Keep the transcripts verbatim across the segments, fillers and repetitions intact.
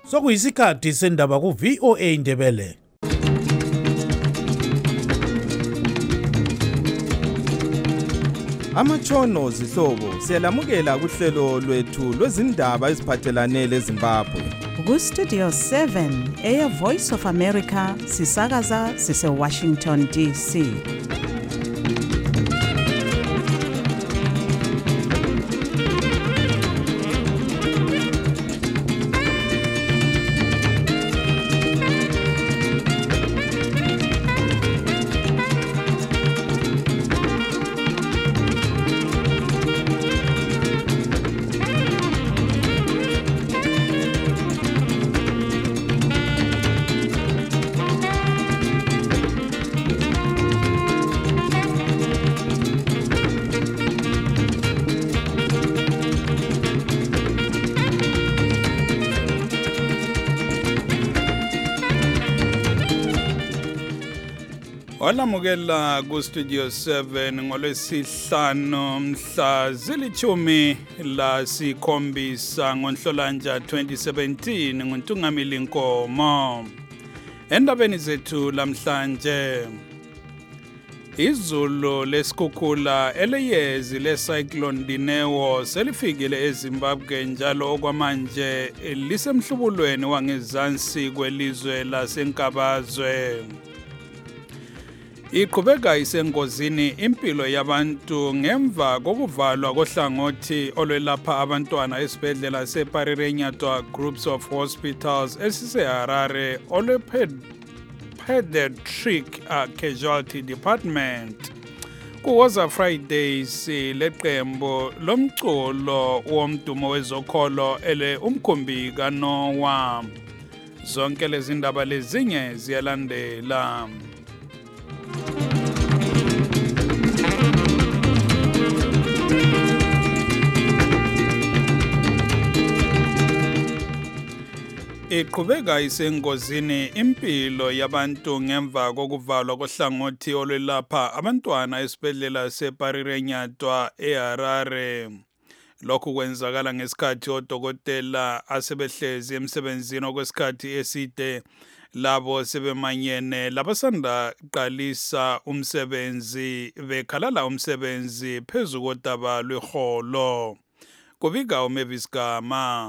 Sokuyisikhathi sendaba ku V O A Ndebele. Amatshono zihlobo siyalamukela kuhlelo lwethu lwezindaba eziphathelane leZimbabwe. Ku Studio seven, Air Voice of America, sisakaza sise Washington D C. Olamukela ku Studio seven ngolwesihlanu mhla zilithumi la sikhombisa ngoNhlolanja twenty seventeen nguNtungamili Nkomo. Endabeni zethu lamhlanje, izulu lesikhukhula eleyezi lecyclone Dineo selifikile eZimbabwe njalo okwamanje lisemhlubulweni wangezansi kwelizwe lasenkabazwe. Iqhubeka isengozini impilo yabantu ngemva kokuvalwa kohlangothi olwelapha abantwana esibhedlela seParirenyatwa Groups of Hospitals esiseHarare olwe Pediatric uh, Casualty Department. Kuwoza Fridays leqembo lomculo womdumo wezokholo ele umkhumbi kaNoah. Zonke lezi ndaba lezinye ziyalandela. Iqhubeka isengozini impilo yabantu ngemva kokuvalwa kohlangothi olwelapha abantwana esibhedlela seParirenyatwa eHarare. Lokhu kwenzakala ngesikhathi odokotela asebehlezi emsebenzini okwesikhathi eside labo sebemanyene labasanda qalisa umsebenzi bekhalala umsebenzi phezu kodaba lweholo. Kubika uMavis Gama.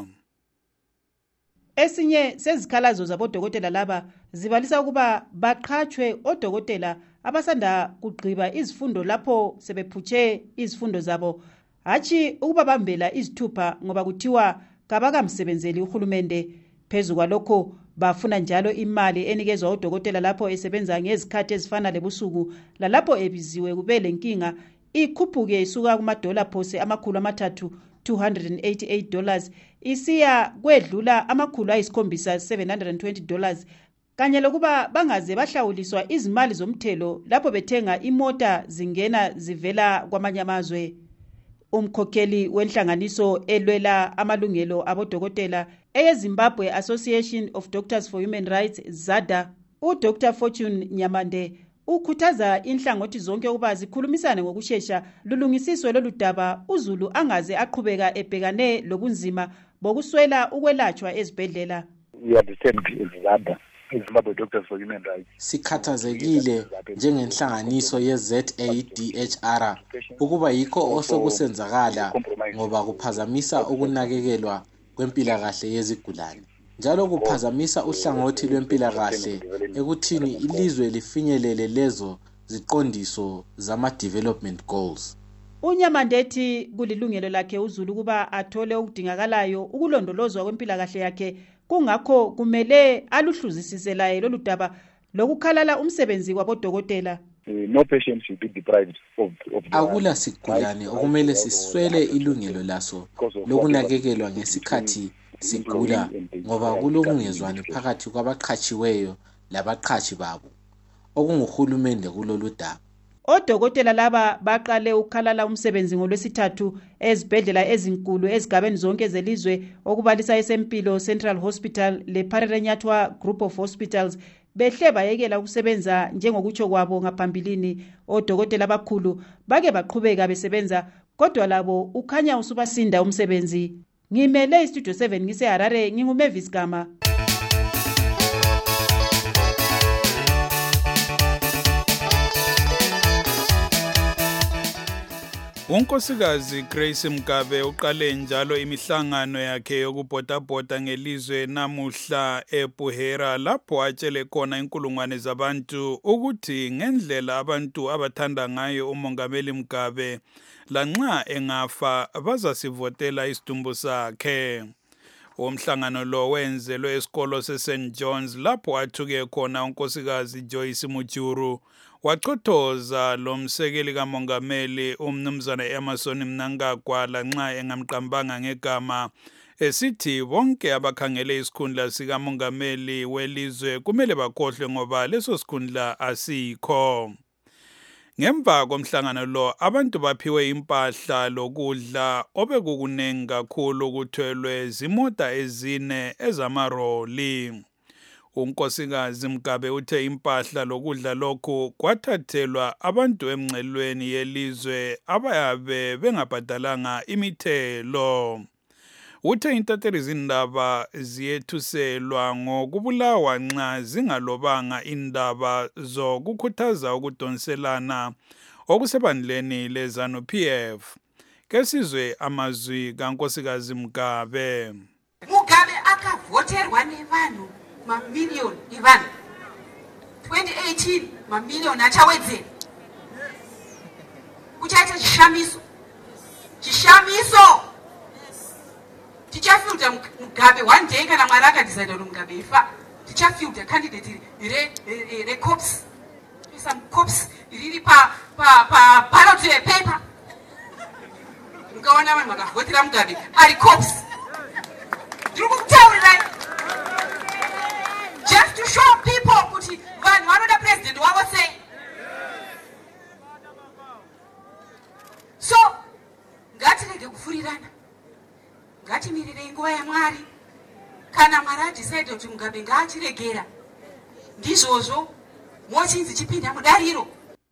Esinye sezikhalazo zabodokotela laba zibalisa ukuba baqhatshwe odokotela abasanda kugqiba izifundo lapho sebephutshe izifundo zabo, hatshi ukuba bambela izithupha ngoba kuthiwa kabakamsebenzeli uhulumende. Phezu kwalokho bafuna njalo imali enikezwa odokotela lapho esebenza ngezikhathi ezifana lebusuku, lalapho ebiziwe kube lenkinga ikhuphuke isuka kumadola phose amakhulu amathathu two hundred eighty-eight dollars isiya kwedlula amakhulu ayisikhombisa seven hundred twenty dollars, kanye lokuba bangaze bahlawuliswa izimali zomthelo lapho bethenga imota zingena zivela kwamanye amazwe. Umkhokheli wenhlanganiso elwela amalungelo abodokotela eyeZimbabwe Association of Doctors for Human Rights ZADA, uDr Fortune Nyamande, ukhuthaza inhlangothi zonke ukuba zikhulumisane ngokusheshsha lulungisiswe lolu daba uZulu angaze aqhubeka ebhekane lobunzima bokuswela ukwelatshwa ezibhedlela. We understand ZADA, Zimbabwe Doctors for Human Rights. Sikhathazekile njengenhlanganiso ye-Z A D H R ukuba yikho osokusenzakala ngoba kuphazamisa ukunakekelwa kwempilakahle yezigulane. Njalo kuphazamisa uhlangothi lwempilakahle ekuthini ilizwe lifinyelele lezo ziqondiso zama-development goals. Unyamandethi kulilungelo lakhe uZulu kuba athole ukudingakalayo ukulondolozwa kwempilakahle yakhe, kungakho kumele aluhluzisise laye lolu daba lokukhalala umsebenzi kwabodokotela. No patient should be deprived of, of akula sigulane okumele siswele ilungelo laso lokunakekelwa ngesikhathi sigula ngoba kulokungezwani phakathi kwabaqhatshiweyo labaqhatshi babo okunguhulumende kulolu daba. Odokotela laba baqale ukukhalala umsebenzi ngolwesithathu ezibhedlela ezinkulu ezigabeni zonke zelizwe okubalisa esempilo Central Hospital leParirenyatwa Group of Hospitals behle bayekela ukusebenza njengokutsho kwabo ngaphambilini. Odokotela abakhulu bake baqhubeka besebenza kodwa labo ukhanya usubasinda umsebenzi. Ngimele iStudio seven ngiseHarare, nginguMavis Gama. Unkosikazi Grace Mgabe uqale njalo imihlangano yakhe yokubhodabhoda ngelizwe namuhla eBuhera lapho atshele khona inkulungwane zabantu ukuthi ngendlela abantu abathanda ngayo uMongameli Mgabe lanxa engafa bazasivotela isidumbu sakhe. Umhlangano lo wenzelwe esikolo seSaint John's lapho athuke khona unkosikazi Joyce Mujuru wachothoza lo msekeli kamongameli umnumzana Emerson Mnangagwa lanxa engamqambanga ngegama esithi bonke abakhangele isikhundla sikamongameli welizwe kumele bakhohlwe ngoba leso sikhundla asikho. Ngemva komhlangano lo abantu baphiwe impahla lokudla obekukunengi kakhulu kuthelwe zimota ezine ezamaroli. Unkosikazi Mgabe uthe impahla lokudla lokhu kwathathelwa abantu emngcelweni yelizwe abayabe bengabhadalanga imithelo. Uthe intatheli zindaba ziyethuselwa ngokubulawa nxa zingalobanga indaba zokukhuthaza ukudonselana okusebandleni leZANU-P F. Kesizwe amazwi kankosikazi Mgabe. Mugabe akavoterwa nevanhu mamiliyoni evanhu twenty eighteen mamiliyoni achawedzera kuchaita chishamiso chishamiso tichafilda Mugabe one day kana mwari akadecide kuti Mugabe ifa tichafilda candidate recops some cops riri pa pa pa ballot paper mukaona vanhu vakavhotera Mugabe ari cops ndiri kukutaurirai just to show people kuti vanhu vanoda president wavo sei. So ngatirege kufurirana, ngatimirire nguva yaMwari. Kana Mwari adecide kuti Mugabe ngaachiregera ndizvozvo mochinzi chipinda mudariro.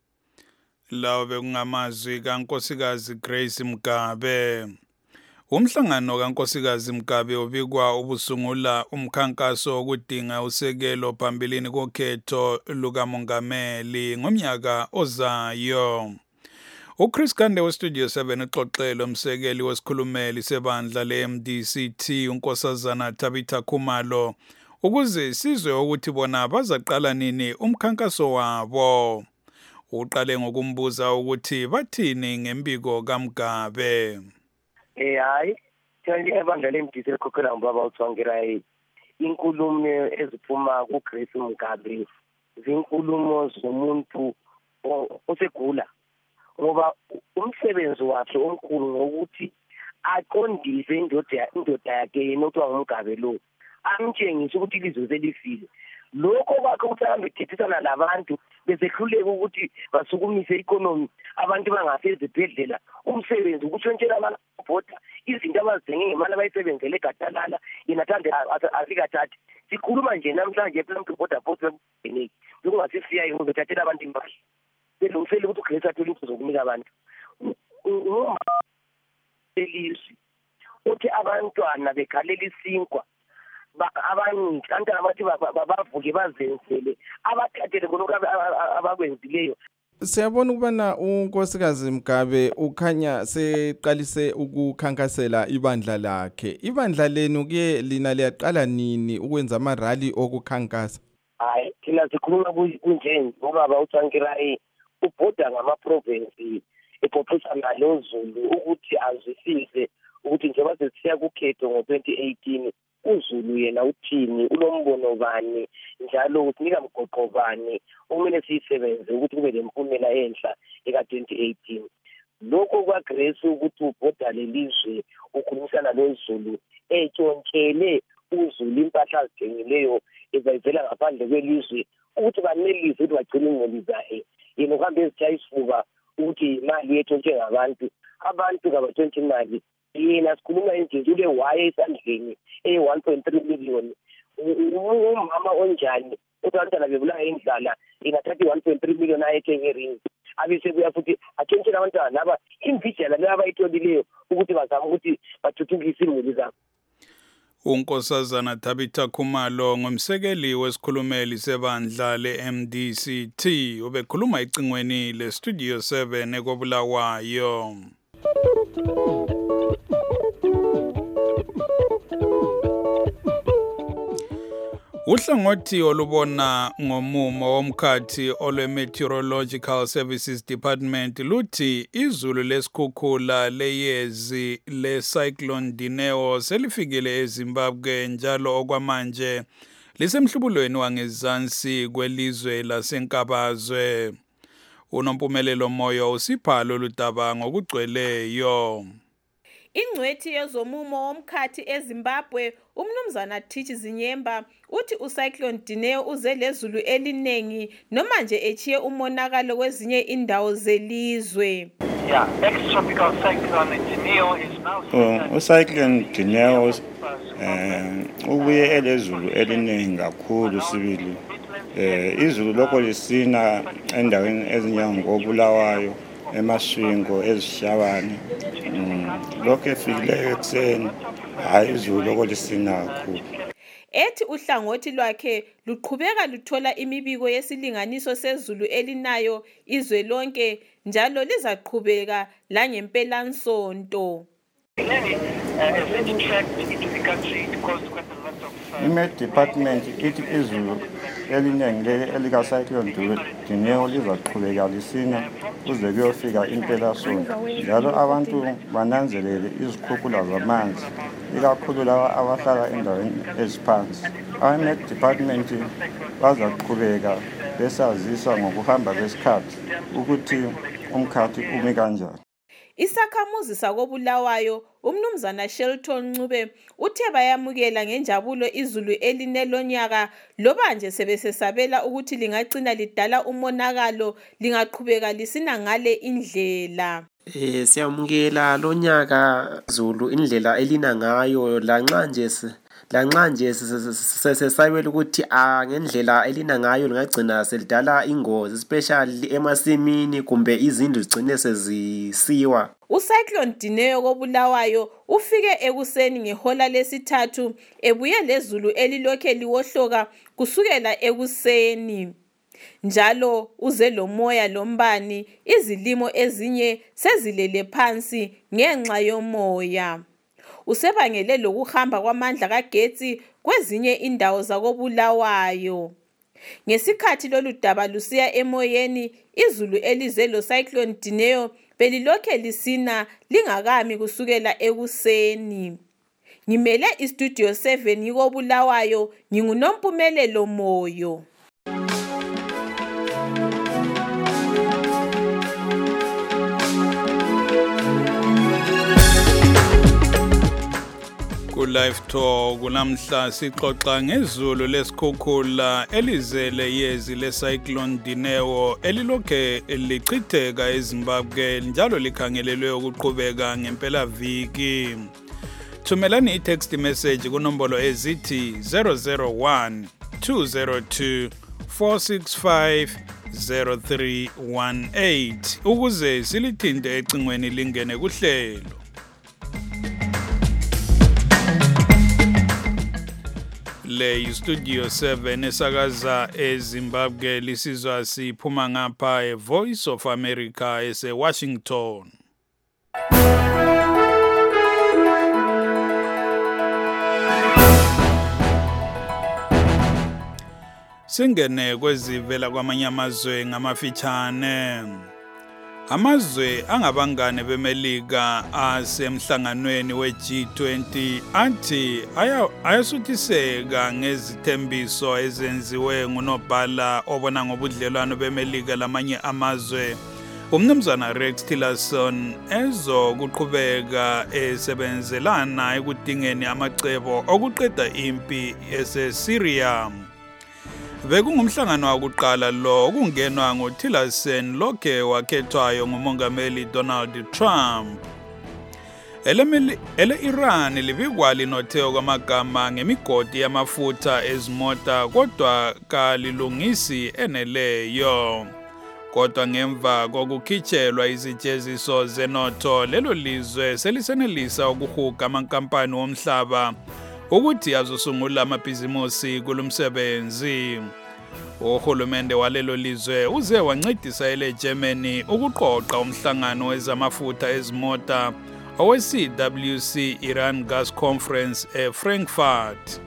Lawo bekungamazwi kankosikazi Grace Mgabe. Umhlangano kankosikazi Mgabe ubikwa ubusungula umkhankaso wokudinga usekelo phambilini kokhetho lukamongameli ngomnyaka ozayo. uChris Kande weStudio seven uxoxele umsekeli wesikhulumeli sebandla le-M D C T unkosazana Tabitha Khumalo ukuze sizwe ukuthi bona bazaqala nini umkhankaso wabo. Uqale ngokumbuza ukuthi bathini ngempiko kaMgabe. Eh hayi thandi ebandla le-M D C ekhokhela mbaba uthwangerai inkulumo eziphuma kuGrace Mgabe zinkulumo zomuntu osegula ngoba umsebenzi wakhe omkhulu ngokuthi aqondise indoda indoda yakhe enotwa ngumgabe lo amtshengise ukuthi ilizwe selifile lokho kwakhe ukuthi ahambe ethethisana labantu besehluleka ukuthi basukumise economy abantu bangafezi ezibhedlela umsebenzi ukuthi wentshela abantu bota izinto abazidinge ngemali abayisebenzele egatalala yena thande asikathathi sikhuluma nje namhlanje phela bota bota beniki bekungasifika ngokuthathela abantu impahla belungisele ukuthi uGrace athole into zokunika abantu uma elizwe uthi abantwana bekhalela isinkwa abanye kanti abathi bavuke bazenzele abathathele konke abakwenzileyo. Siyabona ukubana unkosikazi Mgabe ukhanya seqalise ukukhankasela ibandla lakhe. Ibandla lenu ke lina liyaqala nini ukwenza ama rally okukhankasa? Hayi thina sikhuluma kunje ngoba bawuthankirai ubhoda ngama province epophosana loZulu ukuthi azwisise ukuthi njengoba sesiya kukhetho ngo twenty eighteen uZulu yena uthini unombono bani njalo usinika mgoqo bani umele sisebenze ukuthi kube lempumela enhla eka twenty eighteen. Lokho kwaGrace ukuthi ubhoda lelizwe ukhulumisana loZulu etshontshele uZulu impahla azidingileyo ezayivela ngaphandle kwelizwe ukuthi banelizwe ukuthi bagcine ingqondo zahe yena uhambe ezitshaya isifuba ukuthi imali yethu njengabantu abantu kabatshontshe imali yena sikhuluma nje ule waye esandleni e one point three million umama onjani uthi abantwana bebulawa indlala ingathatha one point three million ayethenge ring abise kuya futhi atshentshela abantwana laba imvijana laba bayitholileyo ukuthi bazama ukuthi bathuthukise imuli zabo. Unkosazana Tabitha Khumalo ngumsekeli wesikhulumeli sebandla le-M D C T ubekhuluma icingweni le-Studio seven ekobulawayo. Uhlangothi olubona ngomumo womkhathi olwe-Meteorological Services Department luthi izulu lesikhukhula leyezi le-Cyclone Dineo selifikile eZimbabwe njalo okwamanje lisemhlubulweni wangezansi kwelizwe lasenkabazwe. Unompumelelo Moyo usipha lolu daba ngokugcweleyo. Ingcwethi yezomumo womkhathi eZimbabwe umnumzana Thichi Zinyemba uthi uCyclone Dineo uze lezulu elinengi noma nje echiye umonakalo kwezinye indawo zelizwe. Yeah, ex-tropical cyclone Dineo is now uCyclone Dineo eh ubuye elezulu eliningi kakhulu sibili. Eh izulu lokho lisina endaweni ezinyangobulawayo emaswingo ezishabani lokho efikileyo ekseni hayi izulu lokho lisina kakhulu. Ethi uhlangothi lwakhe luqhubeka luthola imibiko yesilinganiso sezulu elinayo izwe lonke njalo lizaqhubeka la ngempelansonto. I-Met Department ithi izulu eliningi elika-Cyclone Dineo lizaqhubeka lisina kuze kuyofika impelasonto njalo abantu bananzelele izikhukhula zamanzi ikakhulu laba abahlala endaweni eziphansi. I-Met Department bazaqhubeka besazisa ngokuhamba kwesikhathi ukuthi umkhathi umi kanjani. Isakhamuzi sakobulawayo umnumzana Shelton Ncube uthe bayamukela ngenjabulo izulu elinelonyaka loba nje sebesesabela ukuthi lingacina lidala umonakalo lingaqhubeka lisina ngale indlela. Eh siyamukela lonyaka zulu indlela elina ngayo lanxa nje lanxa nje sesayibela ukuthi a ngendlela elina ngayo lingagcina selidala ingozi especially emasimini kumbe izindlu zigcine sezisiwa. uCyclone Dineo kobulawayo ufike ekuseni ngehola lesithathu ebuye lezulu elilokhe liwohloka kusukela ekuseni. Njalo uze lomoya lombani izilimo ezinye sezilele phansi ngenxa yomoya. Usebangele lokuhamba kwamandla kagetsi kwezinye indawo zakobulawayo. Ngesikhathi lolu daba lusiya emoyeni izulu elize lo Cyclone Dineo belilokhe lisina lingakami kusukela ekuseni. Ngimele istudio seven yikobulawayo ngingunompumelelo Moyo. Live Talk kunamhla sixoxa ngezulu lesikhukhula elizele yezi leCyclone Dineo elilokhe lichitheka eZimbabwe njalo likhangelelwe ukuqhubeka ngempela viki. Thumelani i-text message kunombolo ezithi zero zero one two zero two four six five zero three one eight ukuze silithinte ecingweni lingene kuhlelo. Le Studio seven esakaza eZimbabwe lisizwa siphuma ngapha eVoice of America ese Washington. Singene kwezivela kwamanye amazwe ngamafitshane. Amazwe angabangane bemelika asemhlanganweni we-G twenty athi ayasuthiseka ngezithembiso ezenziwe ngunobhala obona ngobudlelwano bemelika lamanye amazwe. Umnumzana Rex Tillerson ezokuqhubeka esebenzelana ekudingeni amacebo okuqeda impi eseSyria. Bekungumhlangano wakuqala lo kungenwa ngoTillerson lokhe wakhethwayo ngumongameli Donald Trump. Ele ele Iran libikwa linotheo kwamagama ngemigodi yamafutha ezimota kodwa kalilungisi eneleyo. Kodwa ngemva kokukhitshelwa izijeziso zenotho lelo lizwe selisenelisa ukuhuga amankampani womhlaba ukuthi azosungula amabhizimusi kulomsebenzi. Uhulumende walelo lizwe uze wancedisa ele Germany ukuqoqa umhlangano wezamafutha ezimota owe-C W C Iran Gas Conference eFrankfurt.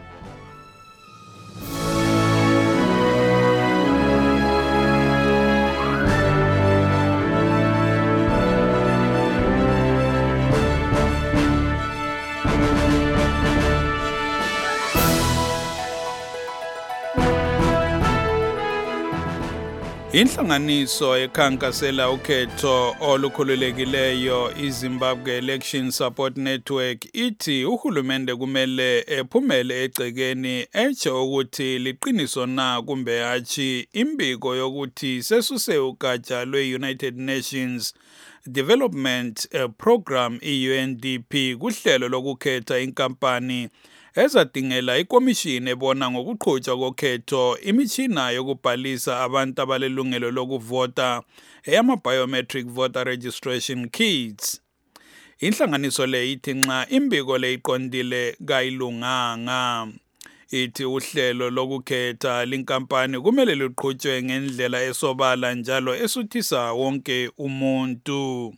Inhlanganiso ekhankasela ukhetho olukhululekileyo iZimbabwe Election Support Network ithi uhulumende kumele ephumele egcekeni etsho ukuthi liqiniso na kumbe hatshi imbiko yokuthi sesuse ugatsha lwe-United Nations Development Program i-U N D P kuhlelo lokukhetha inkampani ezadingela ikomishini ebona ngokuqhutshwa kokhetho imitshina yokubhalisa abantu abalelungelo lokuvota eyama-biometric voter registration kits. Inhlanganiso le ithi nxa imbiko le iqondile kayilunganga. Ithi uhlelo lokukhetha linkampani kumele luqhutshwe ngendlela esobala njalo esuthisa wonke umuntu.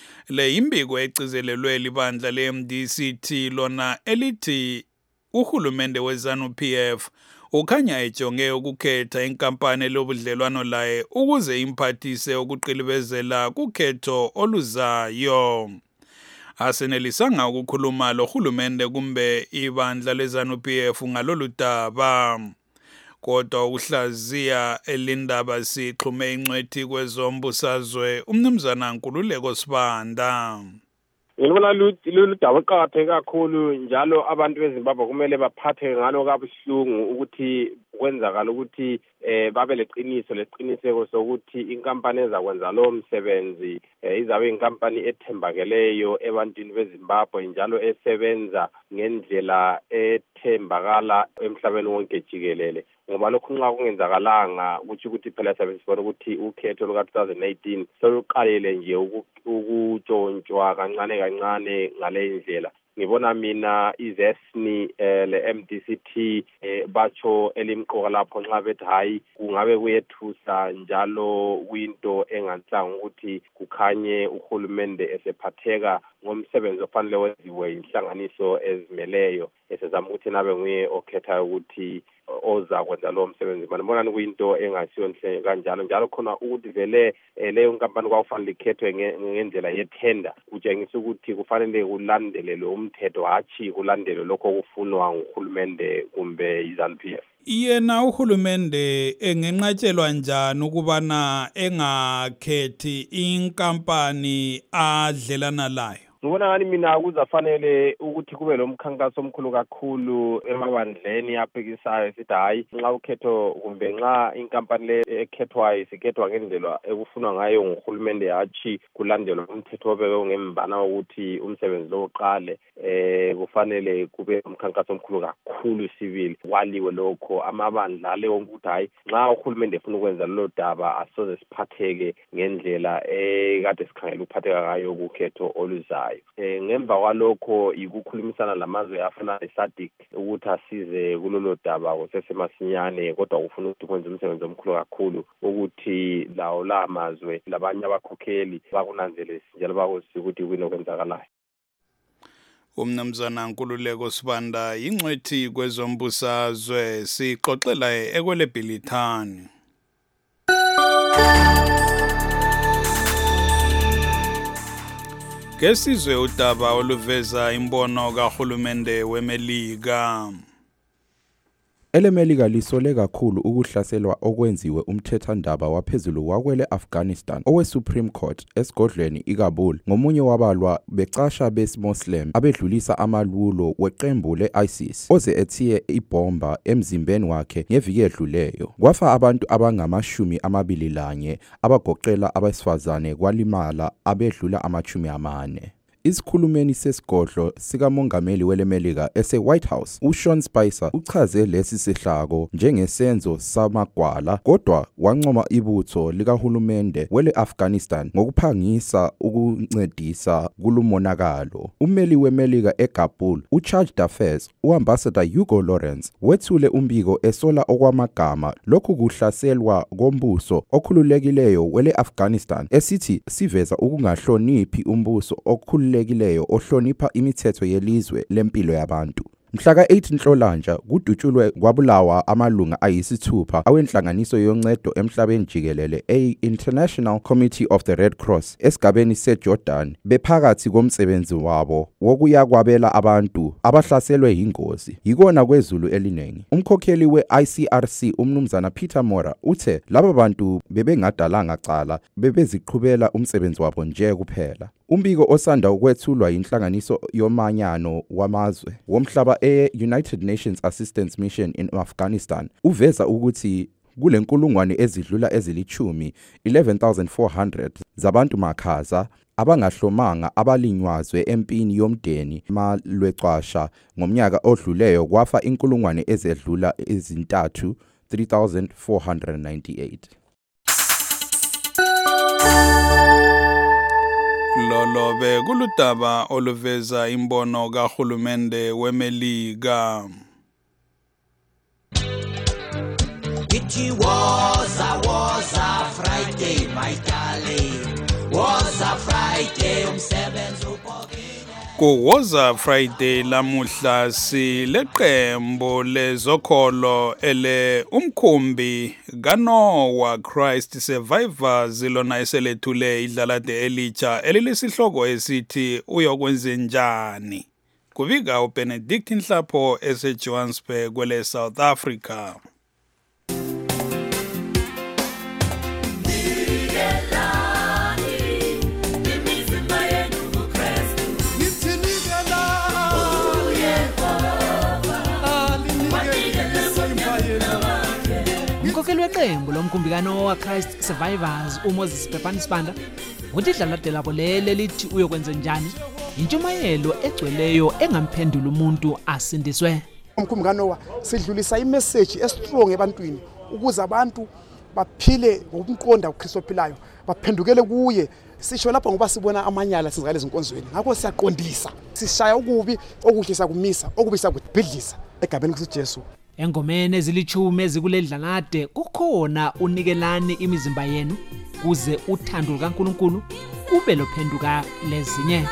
Le imbiko ecizelelwe libandla le-M D C T lona elithi uhulumende we-ZANU P F ukhanya ejonge ukukhetha inkampani lobudlelwano laye ukuze imphathise ukuqilibezela kukhetho oluzayo. Asenelisanga ukukhuluma lo hulumende kumbe ibandla le-ZANU P F ngalolu daba. Kodwa uhlaziya elindaba sixhume ingcwethi kwezombusazwe umnumzana Nkululeko Sibanda. Ngibona lolu daba eqakatheke kakhulu njalo abantu beZimbabwe kumele baphathe ngalo kabuhlungu ukuthi kwenzakala ukuthi eh babe leqiniso leqiniseko sokuthi inkampani ezakwenza lo msebenzi izabe inkampani ethembakeleyo ebantwini beZimbabwe njalo esebenza ngendlela ethembakala emhlabeni wonke jikelele. Ngoba lokhu nxa kungenzakalanga kuthi ukuthi phela sabe sibona ukuthi ukhetho luka two thousand eighteen soluqalile nje ukutshontshwa kancane kancane ngale ndlela. Ngibona mina izesni le-M D C T batsho elimqoka lapho nxa bethi hayi kungabe kuyethusa njalo kuyinto engansanga ukuthi kukhanye uhulumende esephatheka ngomsebenzi ofanele wenziwe inhlanganiso ezimeleyo esezama ukuthi nabe nguye okhethayo ukuthi oza kwenza lo msebenzi. Ngibona kuyinto engasiyo nhle kanjalo njalo khona ukuthi vele leyo nkampani kwakufanele ikhethwe ngendlela yethenda kutshengisa ukuthi kufanele kulandelelwe umthetho hatshi kulandelwe lokho kufunwa nguhulumende kumbe iZANU P F. Yena uhulumende engenqatshelwa njani ukubana engakhethi inkampani adlelana layo? Ngibona ngani mina kuzafanele ukuthi kube lo mkhankaso omkhulu kakhulu emabandleni aphikisayo sithi hayi nxa ukhetho kumbe nxa inkampani le ekhethwayo isikhethwa ngendlela ekufunwa ngayo nguhulumende hatshi kulandelwa umthetho obekwe ngembana ukuthi umsebenzi lo uqale eh kufanele kube umkhankaso omkhulu kakhulu sibili waliwe lokho amabandla le ukuthi hayi nxa uhulumende efuna ukwenza lo daba asoze siphatheke ngendlela ekade sikhangela ukuphatheka ngayo ukhetho oluzayo. Eh ngemva kwalokho ikukhulumisana lamazwe afana ne-SADC ukuthi asize kulolo daba kusesemasinyane kodwa ufuna ukuthi kwenze umsebenzi omkhulu kakhulu ukuthi lawo la mazwe labanye abakhokheli bakunanzelise njalo bakwazi ukuthi kuyini okwenzakalayo. Umnumzana Nkululeko Sibanda ingcwethi kwezombusazwe sixoxela ekwelebhilithani. Kesizwe udaba oluveza imbono kahulumende weMelika. EleMelika lisole kakhulu ukuhlaselwa okwenziwe umthethandaba waphezulu wakwele Afghanistan owe Supreme Court esigodlweni iKabul ngomunye wabalwa becasha besiMuslim abedlulisa amalulo weqembu le-ISIS oze ethiye ibomba emzimbeni wakhe ngeviki edluleyo. Kwafa abantu abangamashumi amabili lanye abagoqela abesifazane kwalimala abedlula amashumi amane. isikhulumeni sesigodlo sikamongameli welemelika ese-White House uSean Spicer uchaze lesi sihlako njengesenzo samagwala kodwa wancoma ibutho likahulumende wele-Afghanistan ngokuphangisa ukuncedisa kulumonakalo. Ummeli wemelika eKabul uChargé d'Affaires uambassador Hugo Lawrence wethule umbiko esola okwamagama lokhu kuhlaselwa kombuso okhululekileyo wele-Afghanistan esithi siveza ukungahloniphi umbuso okhululekileyo ohlonipha imithetho yelizwe lempilo yabantu. Mhla ka-eight Nhlolanja kudutshulwe kwabulawa amalunga ayisithupha awenhlanganiso yoncedo emhlabeni jikelele e-International Committee of the Red Cross esigabeni seJordan bephakathi komsebenzi wabo wokuyakwabela abantu abahlaselwe yingozi yikona kwezulu eliningi. Umkhokheli we-I C R C umnumzana Peter Mora uthe laba bantu bebengadalanga cala bebeziqhubela umsebenzi wabo nje kuphela. Umbiko osanda ukwethulwa yinhlanganiso yomanyano wamazwe womhlaba e-United Nations Assistance Mission in Afghanistan uveza ukuthi kule nkulungwane ezidlula ezilichumi eleven thousand four hundred zabantu makhaza abangahlomanga abalinywazwe empini yomdeni malwecwasha ngomnyaka odluleyo kwafa inkulungwane ezedlula ezintathu three thousand four hundred ninety-eight. Lolo be kuludaba oluveza imbono kahulumende wemelika. It was a was a Friday, my darling. Was a Friday umsebenzi upokile. Ku was a Friday lamuhla sileqembo lezokholo ele umkhumbi kaNoah Christ Survivors lona eselethule idlalade elicha elilesihloko esithi uyokwenza njani. Kuvika uBenedict Nhlapho eseJohannesburg kwele South Africa. Umkhokheli weqembu lomkhumbi kaNoah Christ Survivors uMoses Pepanisibanda uthi idlalade labo lele lithi uyokwenza njani intshumayelo egcweleyo engamphendula umuntu asindiswe. Umkhumbi kaNoah sidlulisa imessage estrong ebantwini ukuze abantu baphile ngokumqonda uKristu ophilayo baphendukele kuye. Sisho lapha ngoba sibona amanyala sizakale ezinkonzweni ngakho siyaqondisa sishaya ukubi okuhle sakumisa okubi sakubhidlisa egabeni kuJesu. Engomene ezilichume ezikuledlalade kukhona unikelani imizimba yenu kuze uthando kaNkuluNkulu kube lophenduka lezinye.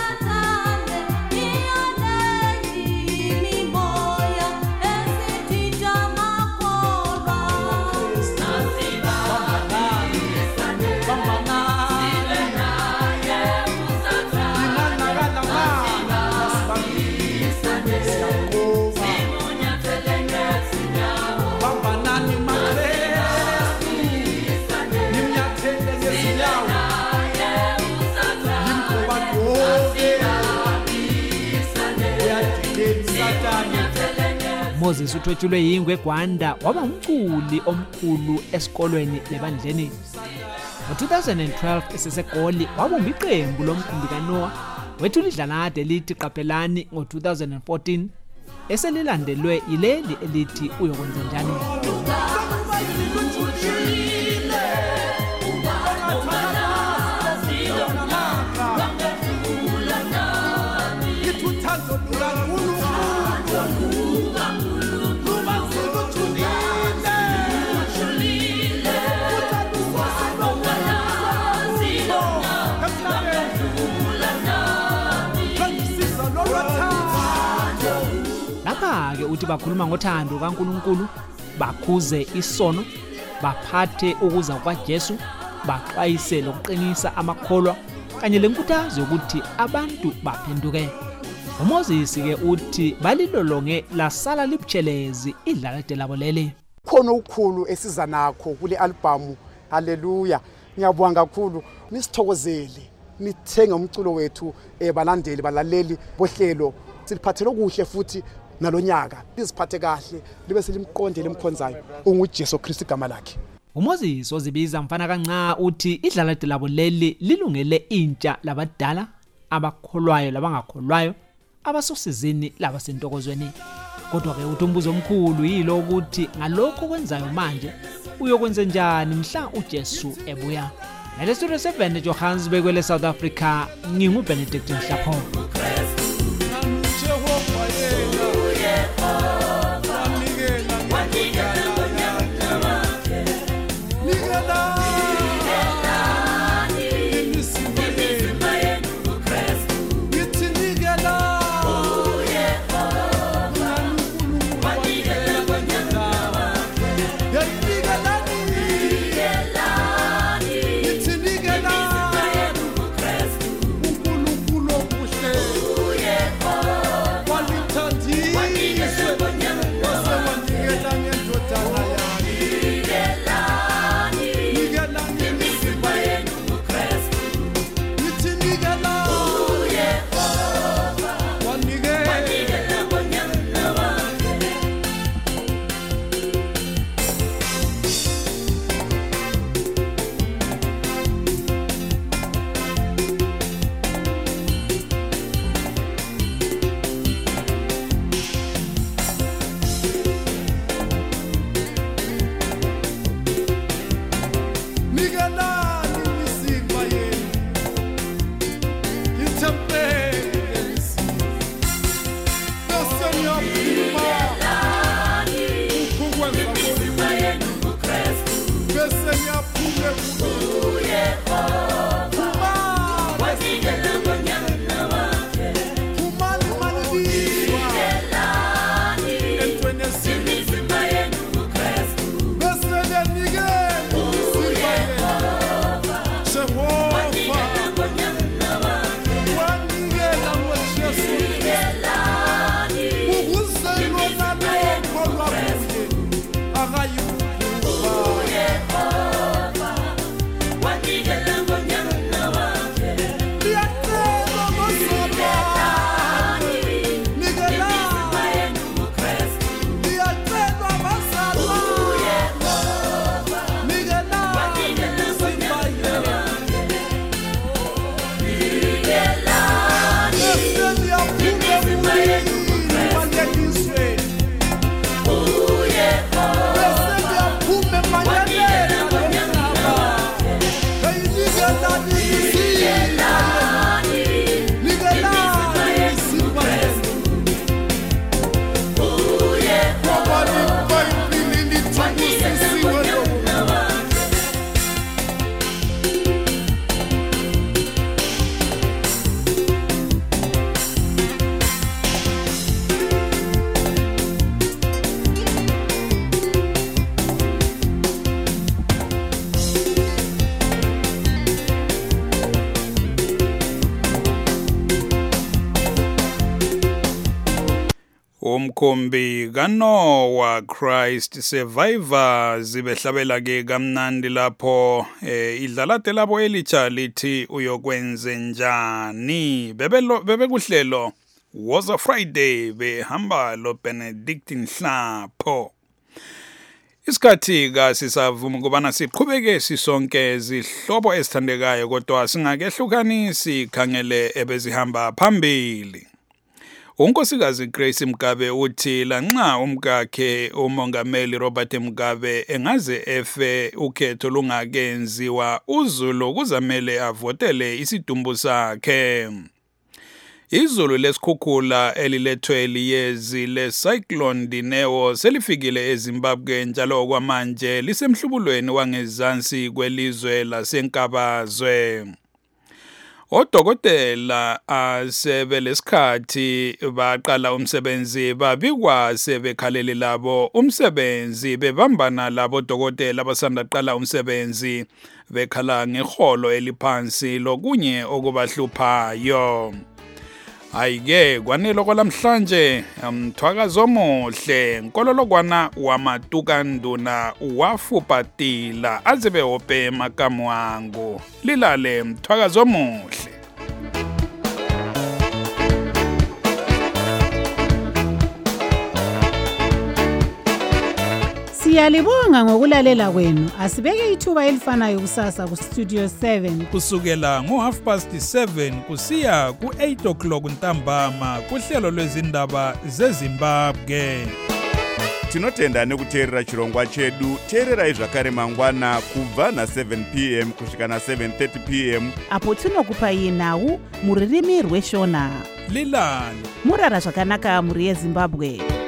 Moses uthwetshulwe yingwe eGwanda waba umculi omkhulu esikolweni lebandleni. Ngo-two thousand twelve eseseGoli wabumba iqembu lomkhumbi kaNoah wethula idlalade elithi Qaphelani ngo-two thousand fourteen eselilandelwe yileli elithi uyokwenza njani. Lapha-ke uthi bakhuluma ngothando kaNkuluNkulu, bakhuze isono, baphathe ukuza kwaJesu, baxwayise lokuqinisa amakholwa kanye lenkuthazo ukuthi abantu baphenduke. uMoses-ke uthi balilolonge lasala libutshelezi idlalade labo leli. Khona ukukhulu esiza nakho kule album. Haleluya. Ngiyabonga kakhulu nisithokozele nithenga umculo wethu ebalandeli balaleli bohlelo siliphathele okuhle futhi nalonyaka siziphathe kahle libe selimqondele emkhonzayo unguJesu Kristu igama lakhe. uMoses ozibiza mfana kanca uthi idlalade labo leli lilungele intsha labadala abakholwayo labangakholwayo, abasosizini labasentokozweni. Kodwa ke uthi umbuzo omkhulu yilo ukuthi ngalokho kwenzayo manje uyokwenza njani mhla uJesu ebuya. Nale studio seven Johannesburg kwele South Africa, ngingu Benedict Mhlapho. Umkhombi kaNoah Christ Survivor zibehlabela ke kamnandi lapho eh idlalate labo elitsha lithi uyokwenze njani bebelo bebekuhlelo was a Friday behamba lo Benedict Mhlapho. Isikhathi ka sisavuma kubana siqhubeke sisonke izihlobo ezithandekayo kodwa singakehlukanisi khangele ebezihamba phambili. Unkosikazi Grace Mgabe uthi lanxa umkakhe umongameli Robert Mugabe engaze efe ukhetho lungakenziwa uZulu kuzamele avotele isidumbu sakhe. Izulu lesikhukhula elilethwe liyezi le Cyclone Dineo selifikile eZimbabwe njalo kwamanje lisemhlubulweni wangezansi kwelizwe lasenkabazwe. Odokotela asebelesikhathi baqala umsebenzi babikwa sebekhaleli labo umsebenzi bebambana labo dokotela abasanda qala umsebenzi bekhala ngeholo eliphansi lokunye okubahluphayo. Ayike kwanelo kwalamhlanje umthwakazo omuhle nkololokwana wamatukanduna wafupatila azebe hope makamu wangu lilale mthwakazo omuhle. Siyalibonga ngokulalela kwenu. Asibeke ithuba elifanayo kusasa ku Studio seven. Kusukela ngo half past seven kusiya ku eight o'clock ntambama kuhlelo lwezindaba zeZimbabwe. Tinotenda nekuteerera chirongwa chedu. Teererai zvakare mangwana kubva na seven p m kusvika na seven thirty p m apo tinokupai nhau muririmi rweshona. Lilani Murara zvakanaka muri yeZimbabwe.